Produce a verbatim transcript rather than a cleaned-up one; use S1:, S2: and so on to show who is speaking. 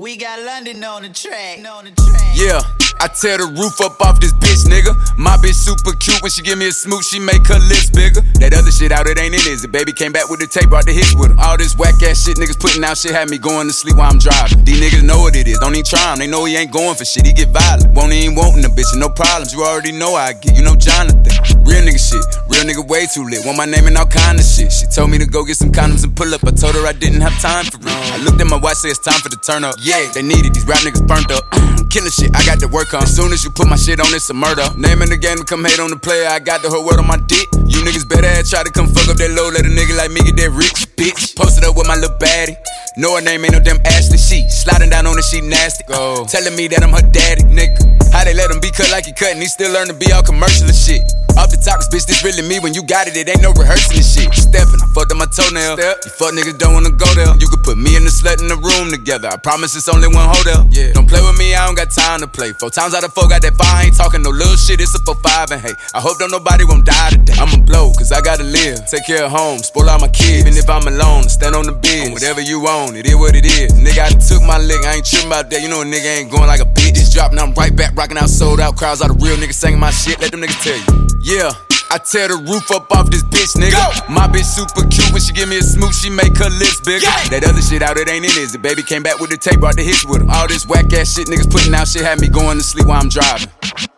S1: We got London on the track. On the track.
S2: Yeah, I tear the roof up off this bitch, nigga. My bitch super cute. When she give me a smooch, she make her lips bigger. That other shit out, it ain't it, is it? Baby came back with the tape, brought the hits with her. All this whack ass shit niggas putting out shit had me going to sleep while I'm driving. These niggas know what it is, don't even try him. They know he ain't going for shit, he get violent. Won't even wantin' a bitch and no problems. You already know how I get, you know Jonathan. Real nigga shit, real nigga way too lit. Want my name and all kind of shit. She told me to go get some condoms and pull up. I told her I didn't have time for it. I looked at my watch, said it's time for the turn up. Yeah, they needed these rap niggas burnt up. Killing shit, I got to work on. As soon as you put my shit on, it's a murder. Name in the game to come hate on the player. I got the whole world on my dick. You niggas better have try to come fuck up that low. Let a nigga like me get that rich, bitch. Posted up with my little baddie. Know her name ain't no damn Ashley. She sliding down on it, she nasty. Go. Telling me that I'm her daddy, nigga. How they let him be cut like he cut and he still learn to be all commercial and shit. Off the top, bitch, this really me. When you got it, it ain't no rehearsing and shit. Steppin', I fucked up my toenail. Step. You fuck niggas don't wanna go there. You could put me and the slut in the room together. I promise it's only one hotel. Yeah. Don't play with me, I don't got time to play. Four times out of four, got that fire. I ain't talking no little shit, it's a four five and hey, I hope don't nobody won't die today. I'ma blow, cause I gotta live. Take care of home, spoil all my kids. Even if I'm alone, stand on the biz. On whatever you own, it is what it is. Nigga, I done took my lick, I ain't trippin' about that. You know a nigga ain't going like a bitch. Just dropping, I'm right back, rocking out, sold out. Crowds all the real niggas singing my shit, let them niggas tell you. Yeah. I tear the roof up off this bitch, nigga. Go. My bitch super cute. When she give me a smooch, she make her lips bigger. Yeah. That other shit out, it ain't it, is it? Baby came back with the tape, brought the hits with her. All this whack ass shit niggas putting out shit had me going to sleep while I'm driving.